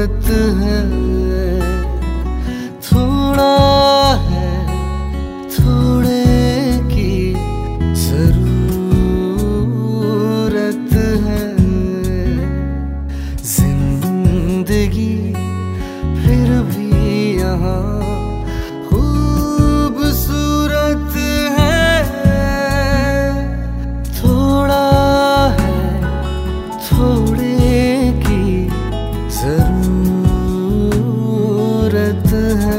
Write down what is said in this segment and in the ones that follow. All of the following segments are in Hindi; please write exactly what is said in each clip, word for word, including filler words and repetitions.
जरूरत है, थोड़ा है थोड़े की जरूरत है। जिंदगी फिर भी यहाँ खूबसूरत है, थोड़ा है थोड़े की जरूरत है।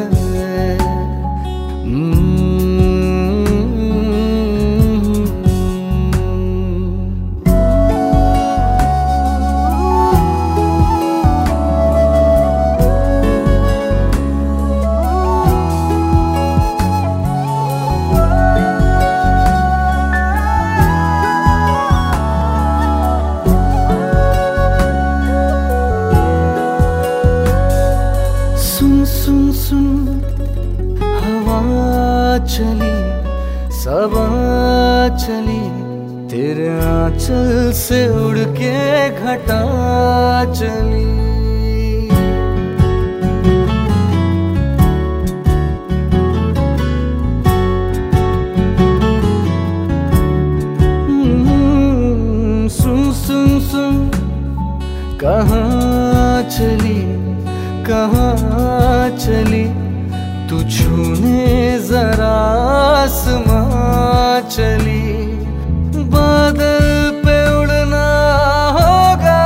सुन सुन हवा चली सबा चली, तेरे आंचल से उड़ के घटा चली। सुन सुन सुन कहाँ चली कहाँ चली, तू छूने जरा आसमां चली। बादल पे उड़ना होगा,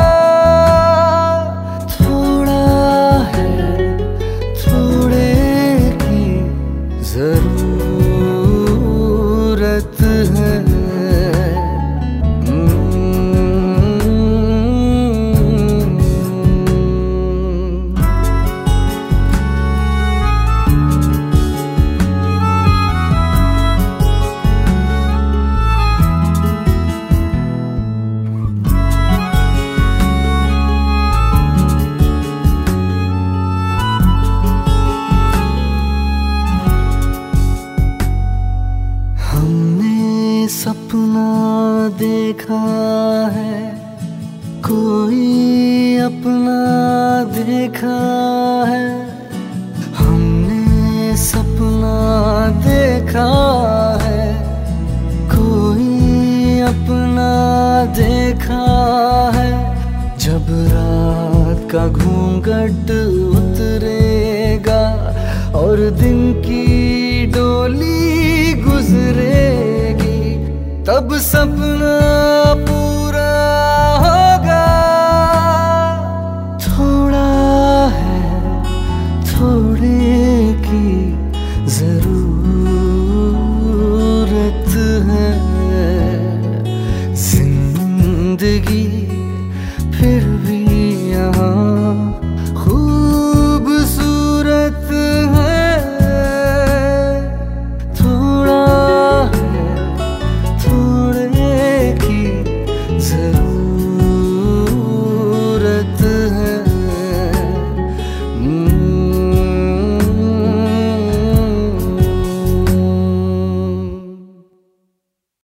थोड़ा है थोड़े की जरूरत है। सपना देखा है कोई अपना देखा है, हमने सपना देखा है कोई अपना देखा है। जब रात का घूंघट उतरेगा और दिन की डोली गुजरेगी, तब सपना